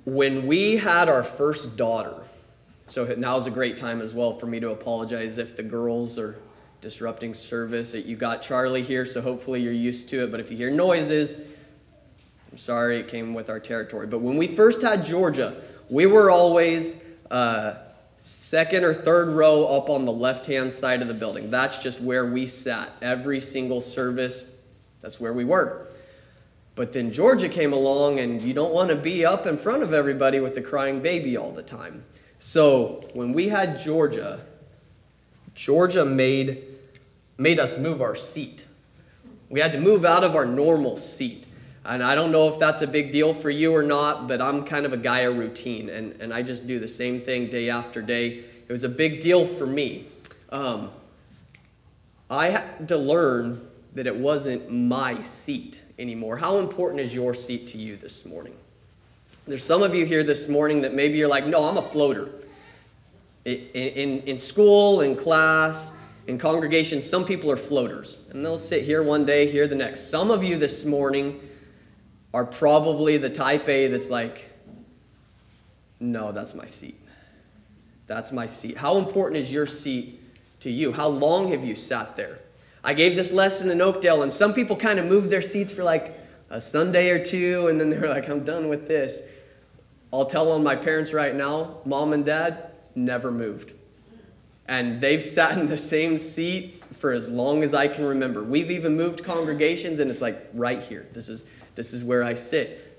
When we had our first daughter, so now's a great time as well for me to apologize if the girls are disrupting service. You got Charlie here, so hopefully you're used to it. But if you hear noises, I'm sorry, it came with our territory. But when we first had Georgia, we were always second or third row up on the left-hand side of the building. That's just where we sat. Every single service, that's where we were. But then Georgia came along, and you don't want to be up in front of everybody with a crying baby all the time. So when we had Georgia made us move our seat. We had to move out of our normal seat. And I don't know if that's a big deal for you or not, but I'm kind of a guy of routine, and I just do the same thing day after day. It was a big deal for me. I had to learn that it wasn't my seat anymore. How important is your seat to you this morning? There's some of you here this morning that maybe you're like, no, I'm a floater. In school, in class, in congregation, some people are floaters. And they'll sit here one day, here the next. Some of you this morning are probably the type A that's like, no, that's my seat. That's my seat. How important is your seat to you? How long have you sat there? I gave this lesson in Oakdale, and some people kind of moved their seats for like a Sunday or two, and then they're like, I'm done with this. I'll tell on my parents right now, mom and dad never moved. And they've sat in the same seat for as long as I can remember. We've even moved congregations, and it's like right here. This is where I sit.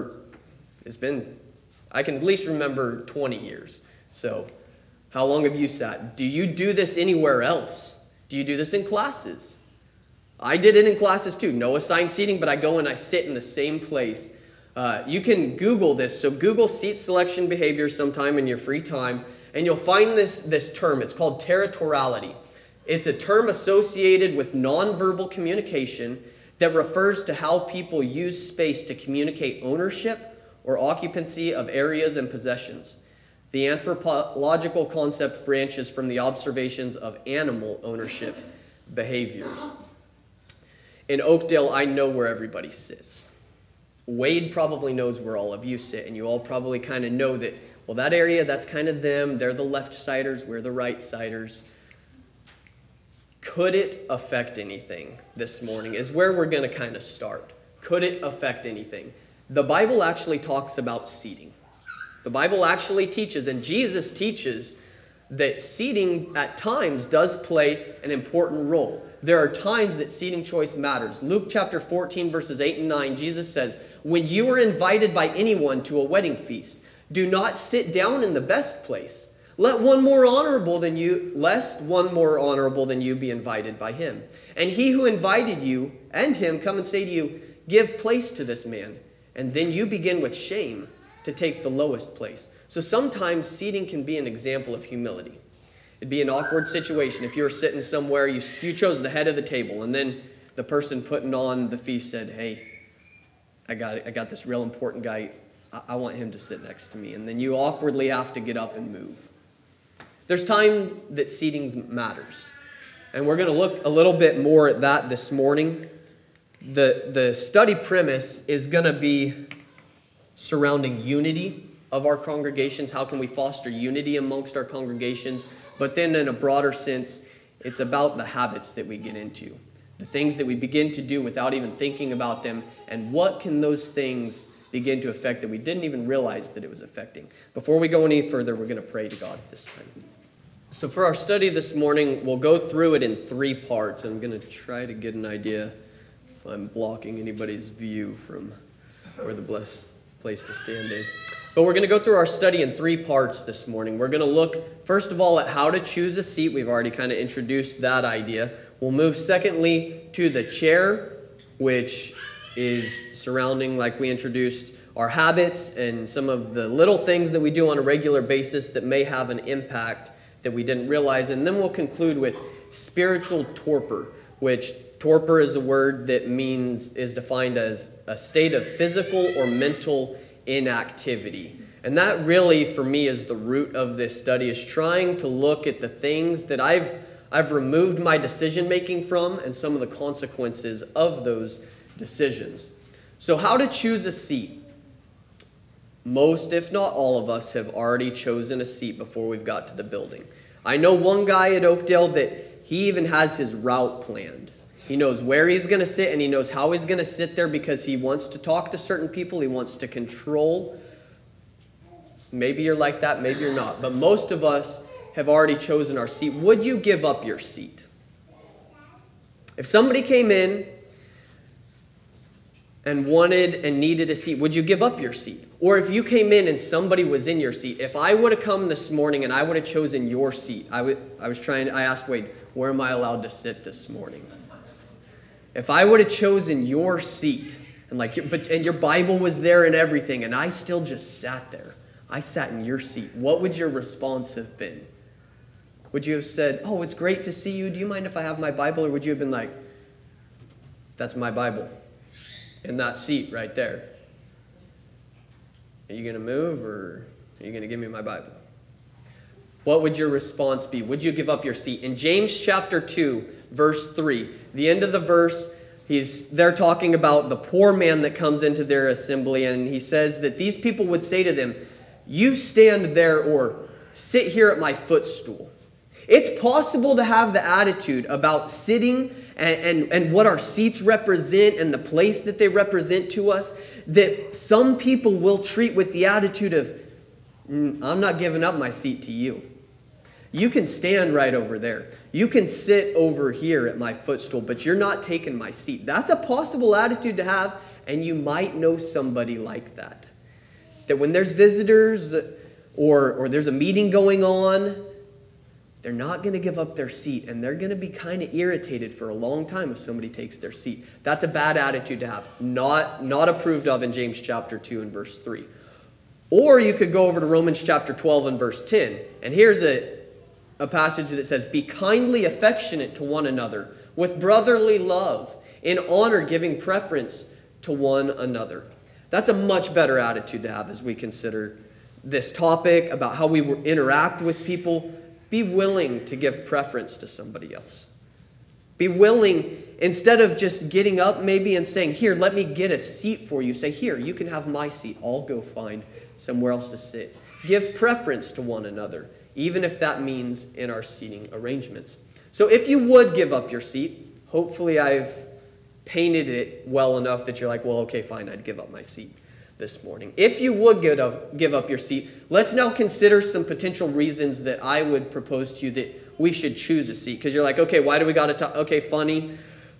I can at least remember 20 years. So how long have you sat? Do you do this anywhere else? Do you do this in classes? I did it in classes too. No assigned seating, but I go and I sit in the same place. You can Google this. So Google seat selection behavior sometime in your free time, and you'll find this term. It's called territoriality. It's a term associated with nonverbal communication that refers to how people use space to communicate ownership or occupancy of areas and possessions. The anthropological concept branches from the observations of animal ownership behaviors. In Oakdale, I know where everybody sits. Wade probably knows where all of you sit, and you all probably kind of know that, well, that area, that's kind of them. They're the left-siders, we're the right-siders. Could it affect anything this morning is where we're going to kind of start. Could it affect anything? The Bible actually talks about seating. The Bible actually teaches, and Jesus teaches, that seating at times does play an important role. There are times that seating choice matters. Luke chapter 14, verses 8 and 9, Jesus says, when you are invited by anyone to a wedding feast, do not sit down in the best place. Lest one more honorable than you be invited by him. And he who invited you and him come and say to you, give place to this man. And then you begin with shame to take the lowest place. So sometimes seating can be an example of humility. It'd be an awkward situation if you were sitting somewhere, you chose the head of the table, and then the person putting on the feast said, hey, I got this real important guy. I want him to sit next to me. And then you awkwardly have to get up and move. There's time that seating matters. And we're going to look a little bit more at that this morning. The study premise is going to be surrounding unity of our congregations. How can we foster unity amongst our congregations? But then in a broader sense, it's about the habits that we get into. The things that we begin to do without even thinking about them. And what can those things begin to affect that we didn't even realize that it was affecting? Before we go any further, we're going to pray to God this time. So for our study this morning, we'll go through it in 3 parts. I'm going to try to get an idea if I'm blocking anybody's view from where the blessed place to stand is. But we're going to go through our study in 3 parts this morning. We're going to look, first of all, at how to choose a seat. We've already kind of introduced that idea. We'll move, secondly, to the chair, which is surrounding, like we introduced, our habits and some of the little things that we do on a regular basis that may have an impact that we didn't realize. And then we'll conclude with spiritual torpor, which torpor is a word that is defined as a state of physical or mental inactivity. And that really, for me, is the root of this study, is trying to look at the things that I've removed my decision-making from and some of the consequences of those decisions. So how to choose a seat. most, if not all of us, have already chosen a seat before we've got to the building. I know one guy at Oakdale that he even has his route planned. He knows where he's going to sit, and he knows how he's going to sit there because he wants to talk to certain people. He wants to control. Maybe you're like that, maybe you're not. But most of us have already chosen our seat. Would you give up your seat? If somebody came in and wanted and needed a seat, would you give up your seat? Or if you came in and somebody was in your seat, if I would have come this morning and I would have chosen your seat, I asked Wade, where am I allowed to sit this morning? If I would have chosen your seat, and your Bible was there and everything, and I still just sat there, I sat in your seat, what would your response have been? Would you have said, oh, it's great to see you, do you mind if I have my Bible? Or would you have been like, that's my Bible, in that seat right there? Are you going to move, or are you going to give me my Bible? What would your response be? Would you give up your seat? In James chapter 2, verse 3, the end of the verse, they're talking about the poor man that comes into their assembly, and he says that these people would say to them, you stand there or sit here at my footstool. It's possible to have the attitude about sitting and what our seats represent and the place that they represent to us, that some people will treat with the attitude of, I'm not giving up my seat to you. You can stand right over there. You can sit over here at my footstool, but you're not taking my seat. That's a possible attitude to have, and you might know somebody like that. That when there's visitors or there's a meeting going on, they're not going to give up their seat, and they're going to be kind of irritated for a long time if somebody takes their seat. That's a bad attitude to have. Not approved of in James chapter 2 and verse 3. Or you could go over to Romans chapter 12 and verse 10. And here's a passage that says, be kindly affectionate to one another with brotherly love, in honor giving preference to one another. That's a much better attitude to have as we consider this topic about how we interact with people. Be willing to give preference to somebody else. Be willing, instead of just getting up maybe and saying, here, let me get a seat for you. Say, here, you can have my seat. I'll go find somewhere else to sit. Give preference to one another, even if that means in our seating arrangements. So if you would give up your seat, hopefully I've painted it well enough that you're like, well, okay, fine, I'd give up my seat this morning. If you would give up your seat, let's now consider some potential reasons that I would propose to you that we should choose a seat. Because you're like, okay, why do we got to talk? Okay, funny.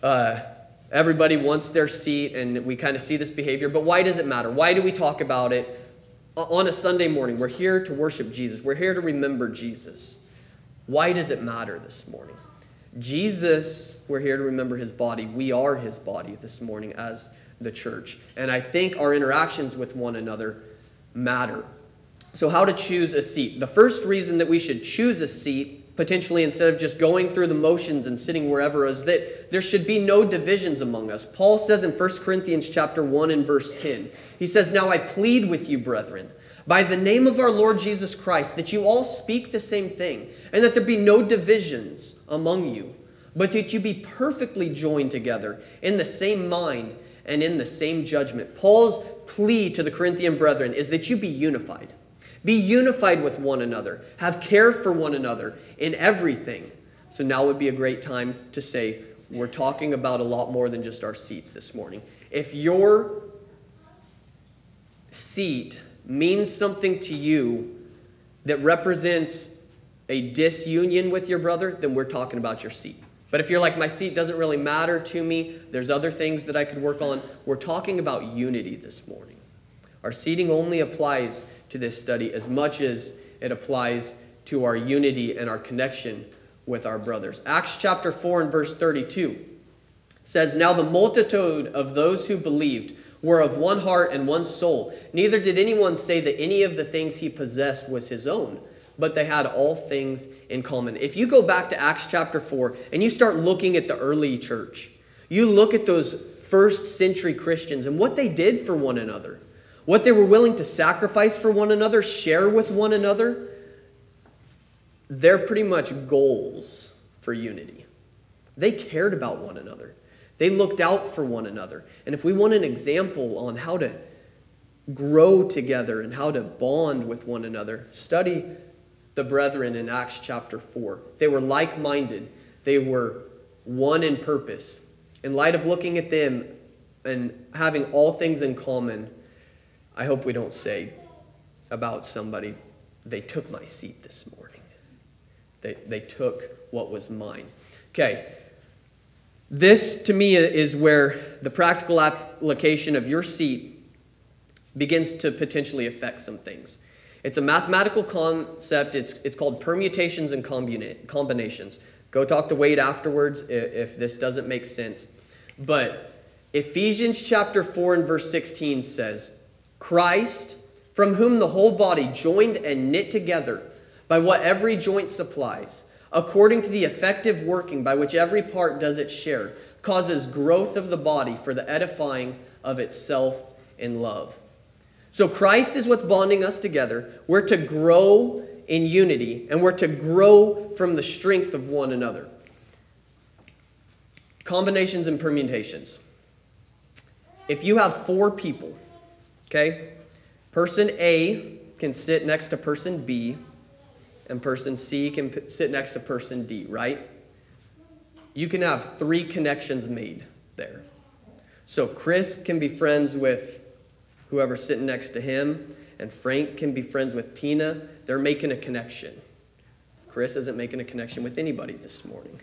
Everybody wants their seat, and we kind of see this behavior. But why does it matter? Why do we talk about it on a Sunday morning? We're here to worship Jesus. We're here to remember Jesus. Why does it matter this morning? Jesus, we're here to remember his body. We are his body this morning as the church. And I think our interactions with one another matter. So how to choose a seat? The first reason that we should choose a seat, potentially instead of just going through the motions and sitting wherever, is that there should be no divisions among us. Paul says in 1 Corinthians chapter 1 and verse 10, he says, now I plead with you, brethren, by the name of our Lord Jesus Christ, that you all speak the same thing, and that there be no divisions among you, but that you be perfectly joined together in the same mind and in the same judgment. Paul's plea to the Corinthian brethren is that you be unified. Be unified with one another. Have care for one another in everything. So now would be a great time to say, we're talking about a lot more than just our seats this morning. If your seat means something to you that represents a disunion with your brother, then we're talking about your seat. But if you're like, my seat doesn't really matter to me, there's other things that I could work on, we're talking about unity this morning. Our seating only applies to this study as much as it applies to our unity and our connection with our brothers. Acts chapter 4 and verse 32 says, now the multitude of those who believed were of one heart and one soul. Neither did anyone say that any of the things he possessed was his own, but they had all things in common. If you go back to Acts chapter 4 and you start looking at the early church, you look at those first century Christians and what they did for one another, what they were willing to sacrifice for one another, share with one another, they're pretty much goals for unity. They cared about one another. They looked out for one another. And if we want an example on how to grow together and how to bond with one another, study the brethren in Acts chapter 4. They were like-minded. They were one in purpose. In light of looking at them and having all things in common, I hope we don't say about somebody, they took my seat this morning. They took what was mine. Okay. This, to me, is where the practical application of your seat begins to potentially affect some things. It's a mathematical concept. It's called permutations and combinations. Go talk to Wade afterwards if this doesn't make sense. But Ephesians chapter 4 and verse 16 says, Christ, from whom the whole body joined and knit together by what every joint supplies, according to the effective working by which every part does its share, causes growth of the body for the edifying of itself in love. So Christ is what's bonding us together. We're to grow in unity, and we're to grow from the strength of one another. Combinations and permutations. If you have 4 people, okay, person A can sit next to person B, and person C can sit next to person D, right? You can have 3 connections made there. So Chris can be friends with whoever's sitting next to him, and Frank can be friends with Tina. They're making a connection. Chris isn't making a connection with anybody this morning.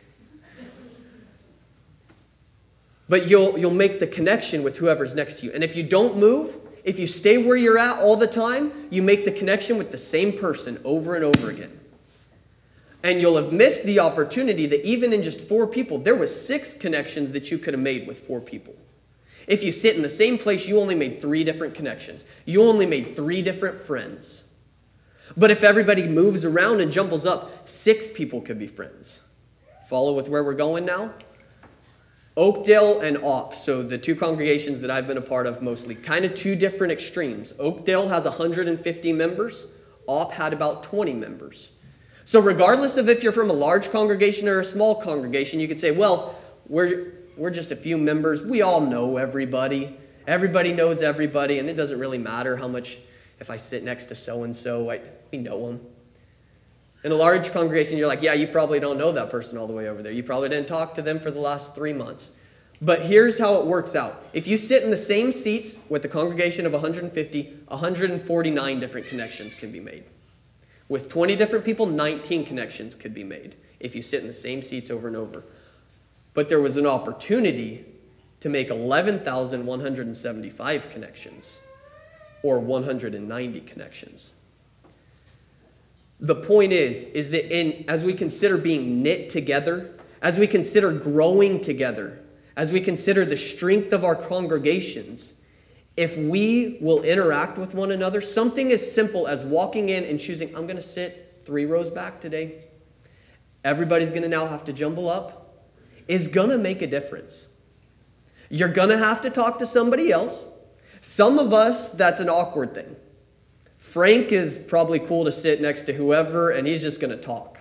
But you'll make the connection with whoever's next to you. And if you don't move, if you stay where you're at all the time, you make the connection with the same person over and over again. And you'll have missed the opportunity that even in just 4 people, there was 6 connections that you could have made with 4 people. If you sit in the same place, you only made 3 different connections. You only made 3 different friends. But if everybody moves around and jumbles up, 6 people could be friends. Follow with where we're going now? Oakdale and Opp, so the 2 congregations that I've been a part of mostly, kind of 2 different extremes. Oakdale has 150 members. Opp had about 20 members. So regardless of if you're from a large congregation or a small congregation, you could say, well, we're just a few members. We all know everybody. Everybody knows everybody, and it doesn't really matter how much, if I sit next to so-and-so, we know them. In a large congregation, you're like, yeah, you probably don't know that person all the way over there. You probably didn't talk to them for the last 3 months. But here's how it works out. If you sit in the same seats with a congregation of 150, 149 different connections can be made. With 20 different people, 19 connections could be made if you sit in the same seats over and over. But there was an opportunity to make 11,175 connections, or 190 connections. The point is that as we consider being knit together, as we consider growing together, as we consider the strength of our congregations, if we will interact with one another, something as simple as walking in and choosing, I'm going to sit 3 rows back today. Everybody's going to now have to jumble up, is going to make a difference. You're going to have to talk to somebody else. Some of us, that's an awkward thing. Frank is probably cool to sit next to whoever, and he's just going to talk.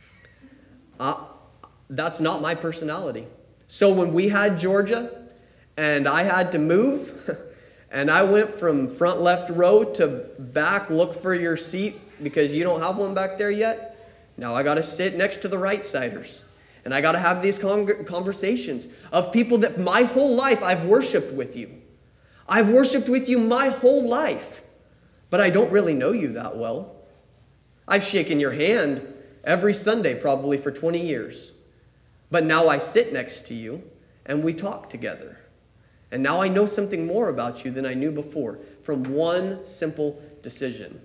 That's not my personality. So when we had Georgia, and I had to move, and I went from front left row to back, look for your seat, because you don't have one back there yet, now I got to sit next to the right-siders. And I got to have these conversations of people that my whole life I've worshiped with you. I've worshiped with you my whole life. But I don't really know you that well. I've shaken your hand every Sunday probably for 20 years. But now I sit next to you and we talk together. And now I know something more about you than I knew before from one simple decision.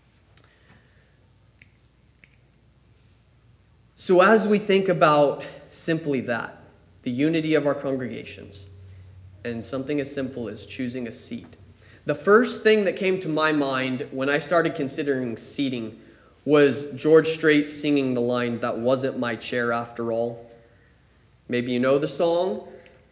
So as we think about simply that, the unity of our congregations, and something as simple as choosing a seat, the first thing that came to my mind when I started considering seating was George Strait singing the line, "That wasn't my chair after all." Maybe you know the song.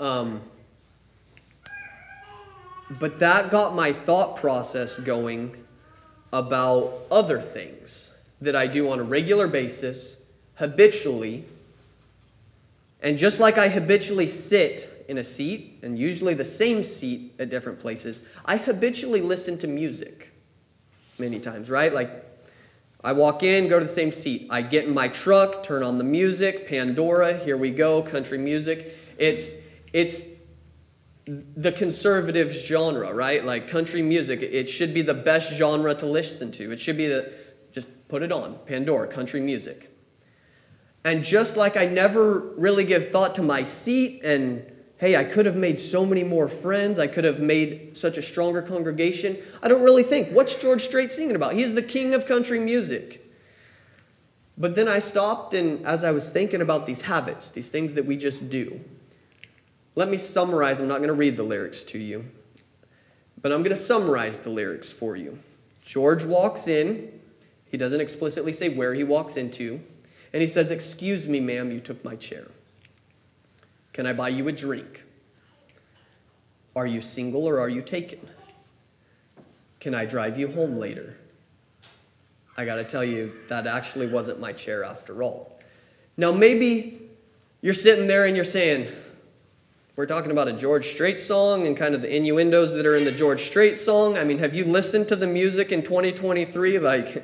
But that got my thought process going about other things that I do on a regular basis, habitually. And just like I habitually sit sit in a seat, and usually the same seat at different places, I habitually listen to music many times, right? Like, I walk in, go to the same seat. I get in my truck, turn on the music, Pandora, here we go, country music. It's the conservative genre, right? Like country music, it should be the best genre to listen to. It should be just put it on, Pandora, country music. And just like I never really give thought to my seat and, hey, I could have made so many more friends, I could have made such a stronger congregation, I don't really think, what's George Strait singing about? He's the king of country music. But then I stopped, and as I was thinking about these habits, these things that we just do, let me summarize. I'm not going to read the lyrics to you, but I'm going to summarize the lyrics for you. George walks in. He doesn't explicitly say where he walks into. And he says, "Excuse me, ma'am, you took my chair. Can I buy you a drink? Are you single or are you taken? Can I drive you home later?" I got to tell you, that actually wasn't my chair after all. Now, maybe you're sitting there and you're saying, we're talking about a George Strait song and kind of the innuendos that are in the George Strait song. I mean, have you listened to the music in 2023?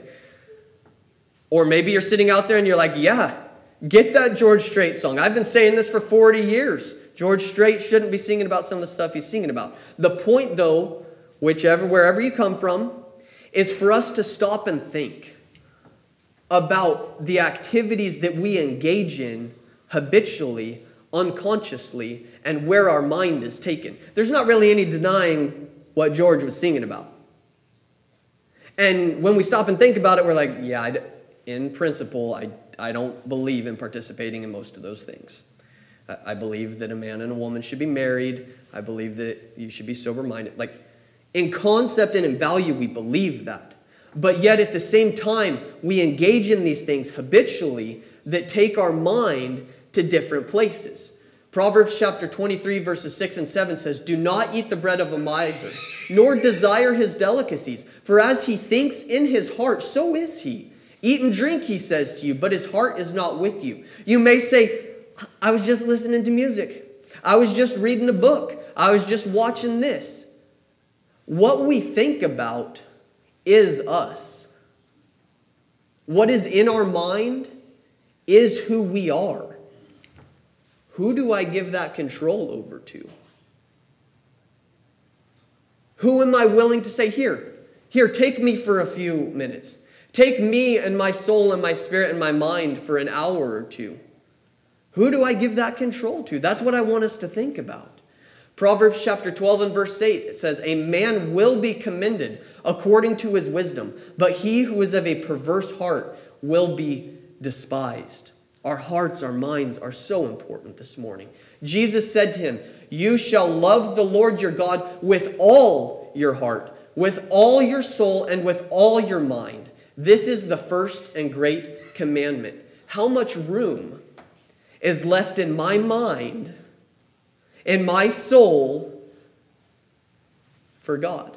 Or maybe you're sitting out there and you're like, yeah, get that George Strait song. I've been saying this for 40 years. George Strait shouldn't be singing about some of the stuff he's singing about. The point, though, wherever you come from, is for us to stop and think about the activities that we engage in habitually, unconsciously, and where our mind is taken. There's not really any denying what George was singing about. And when we stop and think about it, we're like, yeah, in principle, I don't believe in participating in most of those things. I believe that a man and a woman should be married. I believe that you should be sober-minded. Like, in concept and in value, we believe that. But yet, at the same time, we engage in these things habitually that take our mind to different places. Proverbs chapter 23, verses 6 and 7 says, "Do not eat the bread of a miser, nor desire his delicacies. For as he thinks in his heart, so is he. Eat and drink, he says to you, but his heart is not with you." You may say, I was just listening to music. I was just reading a book. I was just watching this. What we think about is us. What is in our mind is who we are. Who do I give that control over to? Who am I willing to say, here, take me for a few minutes. Take me and my soul and my spirit and my mind for an hour or two. Who do I give that control to? That's what I want us to think about. Proverbs chapter 12 and verse 8, it says, "A man will be commended according to his wisdom, but he who is of a perverse heart will be despised." Our hearts, our minds are so important this morning. Jesus said to him, "You shall love the Lord your God with all your heart, with all your soul, and with all your mind. This is the first and great commandment." How much room is left in my mind, in my soul, for God?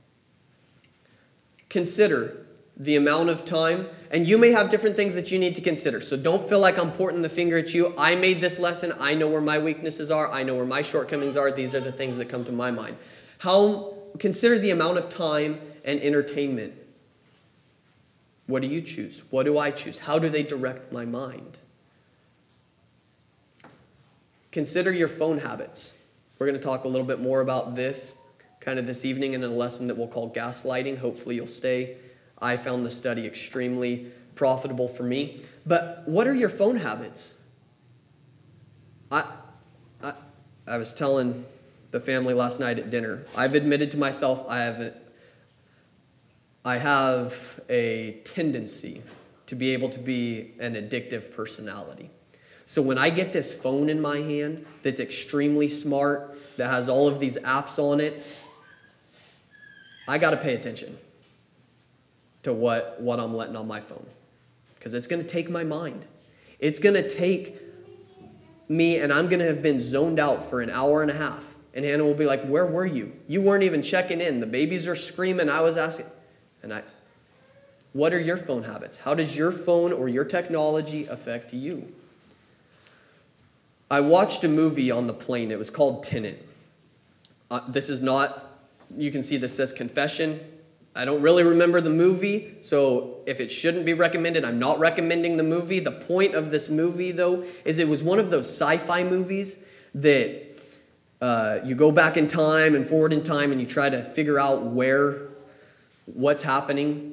Consider the amount of time, and you may have different things that you need to consider. So don't feel like I'm pointing the finger at you. I made this lesson. I know where my weaknesses are. I know where my shortcomings are. These are the things that come to my mind. Consider the amount of time and entertainment. What do you choose? What do I choose? How do they direct my mind? Consider your phone habits. We're going to talk a little bit more about this kind of this evening in a lesson that we'll call gaslighting. Hopefully you'll stay. I found the study extremely profitable for me. But what are your phone habits? I was telling the family last night at dinner. I've admitted to myself I have a tendency to be able to be an addictive personality. So when I get this phone in my hand that's extremely smart, that has all of these apps on it, I got to pay attention to what I'm letting on my phone. Because it's going to take my mind. It's going to take me, and I'm going to have been zoned out for an hour and a half. And Hannah will be like, "Where were you? You weren't even checking in. The babies are screaming. I was asking." What are your phone habits? How does your phone or your technology affect you? I watched a movie on the plane. It was called Tenet. This is not, you can see this says confession. I don't really remember the movie, so if it shouldn't be recommended, I'm not recommending the movie. The point of this movie, though, is it was one of those sci-fi movies that you go back in time and forward in time and you try to figure out what's happening.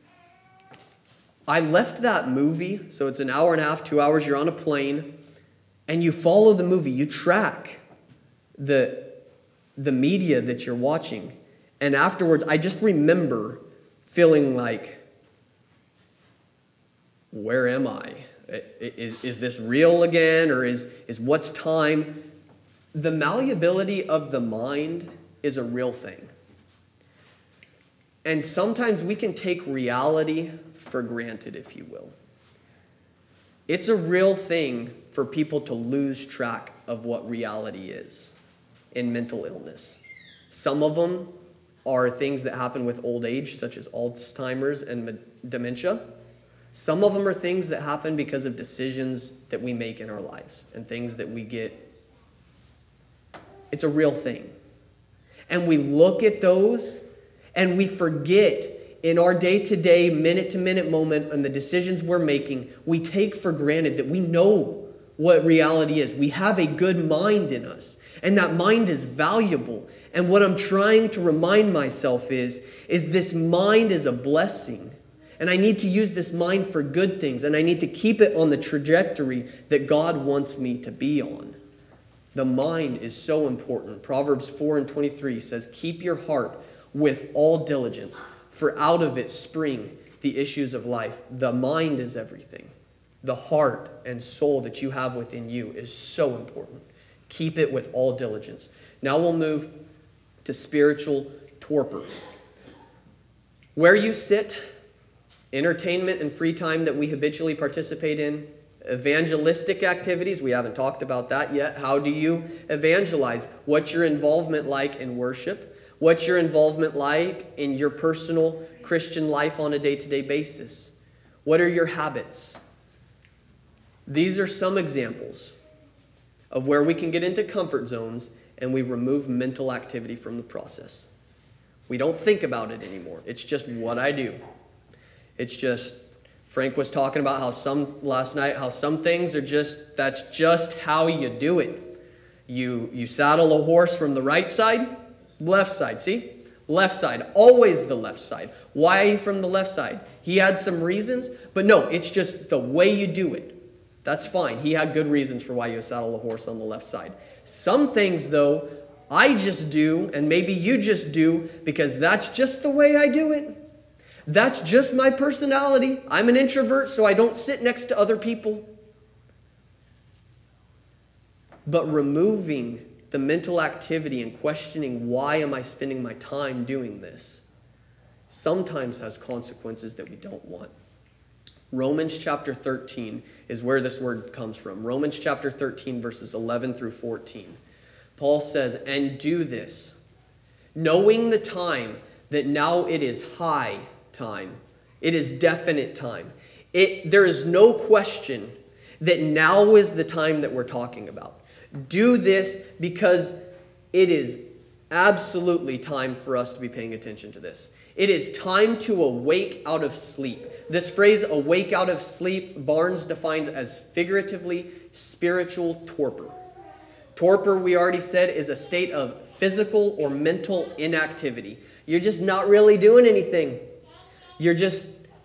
I left that movie, so it's an hour and a half, 2 hours, you're on a plane, and you follow the movie. You track the media that you're watching. And afterwards, I just remember feeling like, where am I? Is this real again, or is what's time? The malleability of the mind is a real thing. And sometimes we can take reality for granted, if you will. It's a real thing for people to lose track of what reality is in mental illness. Some of them are things that happen with old age, such as Alzheimer's and dementia. Some of them are things that happen because of decisions that we make in our lives and things that we get. It's a real thing. And we look at those and we forget in our day-to-day, minute-to-minute moment and the decisions we're making, we take for granted that we know what reality is. We have a good mind in us, and that mind is valuable. And what I'm trying to remind myself is this mind is a blessing. And I need to use this mind for good things, and I need to keep it on the trajectory that God wants me to be on. The mind is so important. Proverbs 4:23 says, "Keep your heart with all diligence, for out of it spring the issues of life." The mind is everything. The heart and soul that you have within you is so important. Keep it with all diligence. Now we'll move to spiritual torpor. Where you sit, entertainment and free time that we habitually participate in, evangelistic activities, we haven't talked about that yet. How do you evangelize? What's your involvement like in worship? What's your involvement like in your personal Christian life on a day-to-day basis? What are your habits? These are some examples of where we can get into comfort zones and we remove mental activity from the process. We don't think about it anymore. It's just what I do. It's just, Frank was talking about last night, how some things are that's just how you do it. You saddle a horse from the right side, left side, see? Left side, always the left side. Why from the left side? He had some reasons, but no, it's just the way you do it. That's fine. He had good reasons for why you saddle a horse on the left side. Some things, though, I just do, and maybe you just do, because that's just the way I do it. That's just my personality. I'm an introvert, so I don't sit next to other people. But removing the mental activity and questioning, why am I spending my time doing this, sometimes has consequences that we don't want. Romans chapter 13 is where this word comes from. Romans chapter 13, verses 11 through 14. Paul says, "And do this, knowing the time, that now it is high time." It is definite time. There is no question that now is the time that we're talking about. Do this because it is absolutely time for us to be paying attention to this. It is time to awake out of sleep. This phrase, awake out of sleep, Barnes defines as figuratively spiritual torpor. Torpor, we already said, is a state of physical or mental inactivity. You're just not really doing anything. You're just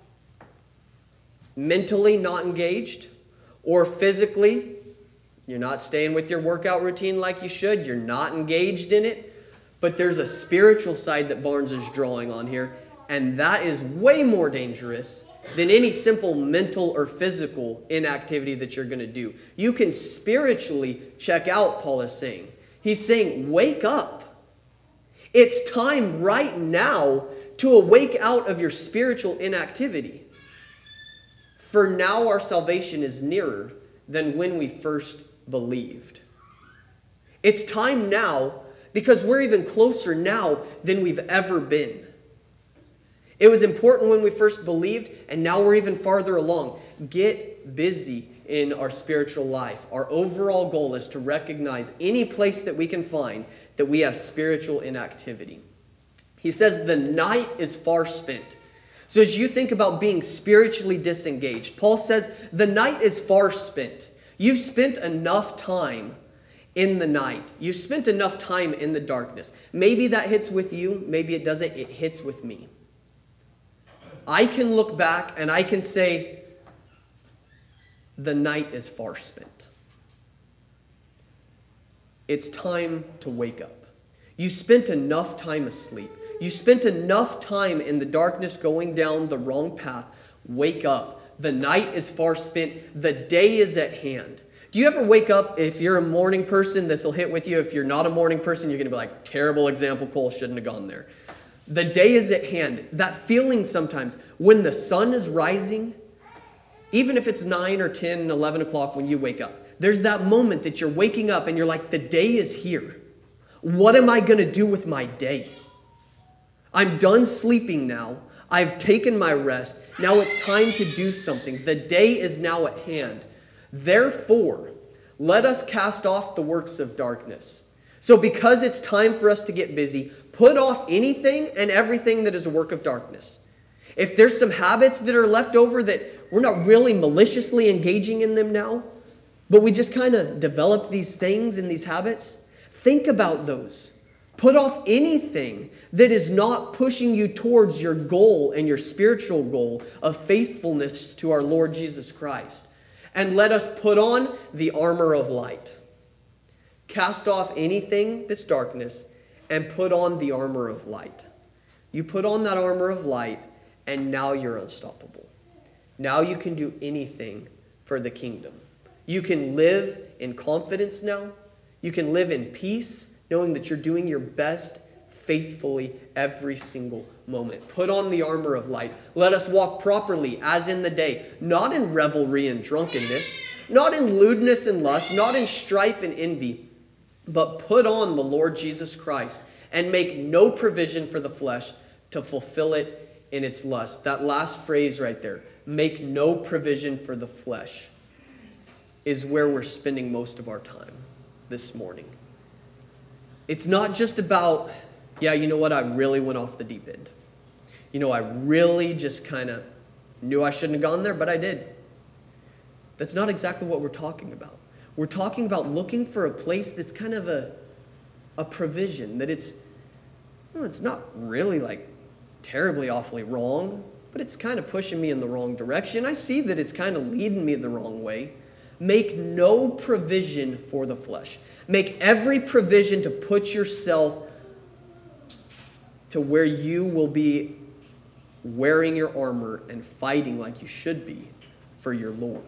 mentally not engaged, or physically, you're not staying with your workout routine like you should. You're not engaged in it. But there's a spiritual side that Barnes is drawing on here, and that is way more dangerous than any simple mental or physical inactivity that you're going to do. You can spiritually check out, Paul is saying. He's saying, wake up. It's time right now to awake out of your spiritual inactivity. For now our salvation is nearer than when we first believed. It's time now because we're even closer now than we've ever been. It was important when we first believed, and now we're even farther along. Get busy. in our spiritual life, our overall goal is to recognize any place that we can find that we have spiritual inactivity. He says the night is far spent. So as you think about being spiritually disengaged, Paul says the night is far spent. You've spent enough time in the night. You've spent enough time in the darkness. Maybe that hits with you. Maybe it doesn't. It hits with me. I can look back and I can say the night is far spent. It's time to wake up. You spent enough time asleep. You spent enough time in the darkness going down the wrong path. Wake up. The night is far spent. The day is at hand. Do you ever wake up, if you're a morning person, this will hit with you. If you're not a morning person, you're going to be like, terrible example, Cole, shouldn't have gone there. The day is at hand. That feeling sometimes when the sun is rising, even if it's 9 or 10, 11 o'clock when you wake up, there's that moment that you're waking up and you're like, the day is here. What am I going to do with my day? I'm done sleeping now. I've taken my rest. Now it's time to do something. The day is now at hand. Therefore, let us cast off the works of darkness. So because it's time for us to get busy, put off anything and everything that is a work of darkness. If there's some habits that are left over that we're not really maliciously engaging in them now, but we just kind of develop these things and these habits, think about those. Put off anything that is not pushing you towards your goal and your spiritual goal of faithfulness to our Lord Jesus Christ. And let us put on the armor of light. Cast off anything that's darkness and put on the armor of light. You put on that armor of light and now you're unstoppable. Now you can do anything for the kingdom. You can live in confidence now. You can live in peace, knowing that you're doing your best faithfully every single moment. Put on the armor of light. Let us walk properly as in the day, not in revelry and drunkenness, not in lewdness and lust, not in strife and envy, but put on the Lord Jesus Christ and make no provision for the flesh to fulfill it in its lust. That last phrase right there, make no provision for the flesh, is where we're spending most of our time this morning. It's not just about, yeah, you know what, I really went off the deep end. You know, I really just kind of knew I shouldn't have gone there, but I did. That's not exactly what we're talking about. We're talking about looking for a place that's kind of a provision, that it's not really like terribly awfully wrong, but it's kind of pushing me in the wrong direction. I see that it's kind of leading me the wrong way. Make no provision for the flesh. Make every provision to put yourself to where you will be wearing your armor and fighting like you should be for your Lord.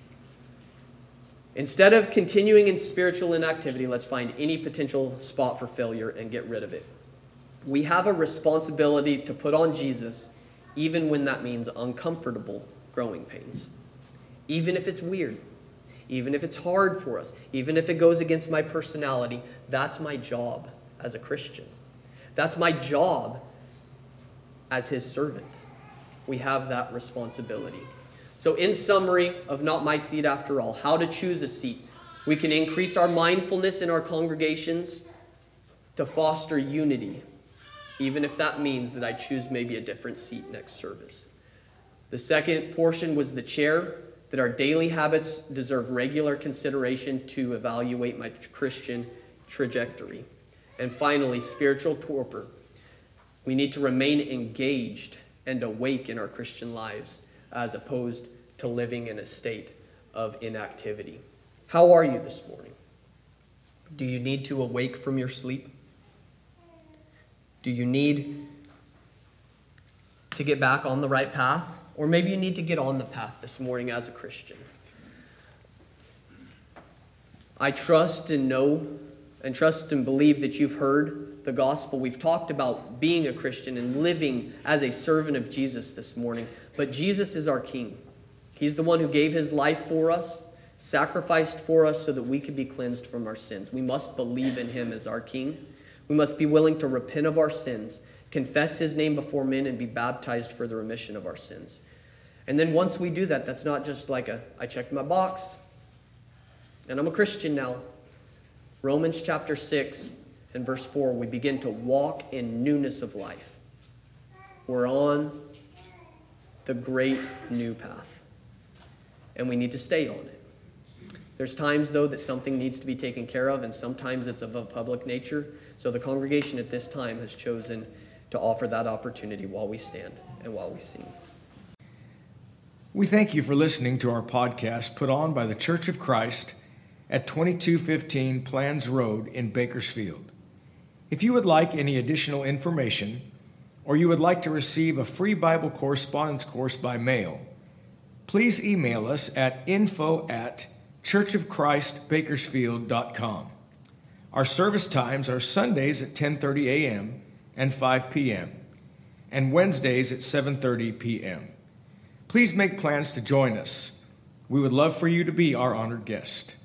Instead of continuing in spiritual inactivity, let's find any potential spot for failure and get rid of it. We have a responsibility to put on Jesus, even when that means uncomfortable growing pains. Even if it's weird. Even if it's hard for us. Even if it goes against my personality. That's my job as a Christian. That's my job as his servant. We have that responsibility. So in summary of Not My Seat After All, how to choose a seat. We can increase our mindfulness in our congregations to foster unity, even if that means that I choose maybe a different seat next service. The second portion was the chair, that our daily habits deserve regular consideration to evaluate my Christian trajectory. And finally, spiritual torpor. We need to remain engaged and awake in our Christian lives as opposed to living in a state of inactivity. How are you this morning? Do you need to awake from your sleep? Do you need to get back on the right path? Or maybe you need to get on the path this morning as a Christian. I trust and know and trust and believe that you've heard the gospel. We've talked about being a Christian and living as a servant of Jesus this morning. But Jesus is our King. He's the one who gave his life for us, sacrificed for us so that we could be cleansed from our sins. We must believe in him as our King. We must be willing to repent of our sins, confess his name before men, and be baptized for the remission of our sins. And then once we do that, that's not just like I checked my box and I'm a Christian now. Romans chapter 6 and verse 4, we begin to walk in newness of life. We're on the great new path, and we need to stay on it. There's times, though, that something needs to be taken care of, and sometimes it's of a public nature. So the congregation at this time has chosen to offer that opportunity while we stand and while we sing. We thank you for listening to our podcast put on by the Church of Christ at 2215 Plans Road in Bakersfield. If you would like any additional information, or you would like to receive a free Bible correspondence course by mail, please email us at info@churchofchristbakersfield.com. Our service times are Sundays at 10:30 a.m. and 5 p.m., and Wednesdays at 7:30 p.m. Please make plans to join us. We would love for you to be our honored guest.